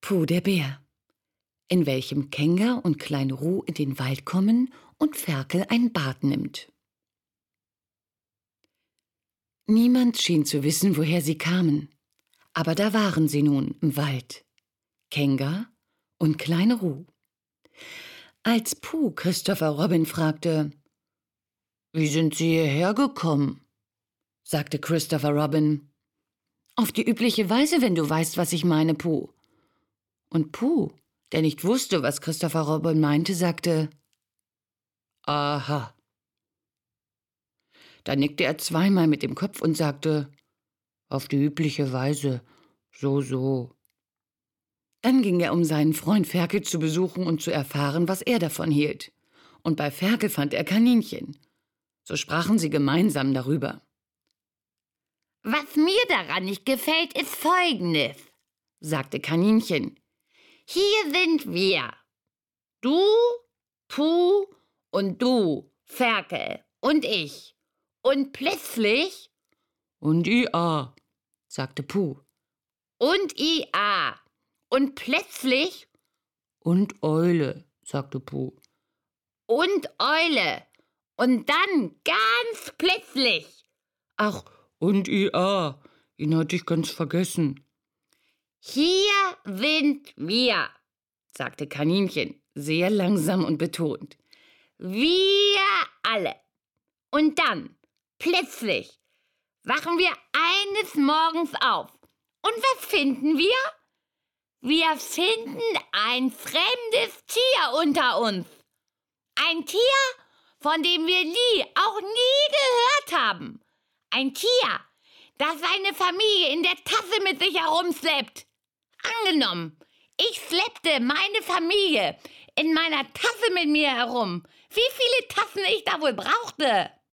Puh der Bär, in welchem Kenga und Kleine Ruh in den Wald kommen und Ferkel ein Bad nimmt. Niemand schien zu wissen, woher sie kamen, aber da waren sie nun im Wald, Kenga und Kleine Ruh. Als Puh Christopher Robin fragte, »Wie sind Sie hierher gekommen?«, sagte Christopher Robin, »Auf die übliche Weise, wenn du weißt, was ich meine, Puh.« Und Puh, der nicht wusste, was Christopher Robin meinte, sagte, »Aha.« Dann nickte er zweimal mit dem Kopf und sagte, »Auf die übliche Weise, so.« Dann ging er, um seinen Freund Ferkel zu besuchen und zu erfahren, was er davon hielt. Und bei Ferkel fand er Kaninchen. So sprachen sie gemeinsam darüber. »Was mir daran nicht gefällt, ist Folgendes«, sagte Kaninchen. »Hier sind wir. Du, Puh und du, Ferkel und ich. Und plötzlich...« »Und Ia«, sagte Puh. »Und Ia. Und plötzlich...« »Und Eule«, sagte Puh. »Und Eule. Und dann ganz plötzlich...« »Ach, und Ia, ihn hatte ich ganz vergessen.« »Hier sind wir«, sagte Kaninchen, sehr langsam und betont. »Wir alle. Und dann, plötzlich, wachen wir eines Morgens auf. Und was finden wir? Wir finden ein fremdes Tier unter uns. Ein Tier, von dem wir auch nie gehört haben. Ein Tier, das seine Familie in der Tasse mit sich herumschleppt. Angenommen, ich schleppte meine Familie in meiner Tasse mit mir herum. Wie viele Tassen ich da wohl brauchte?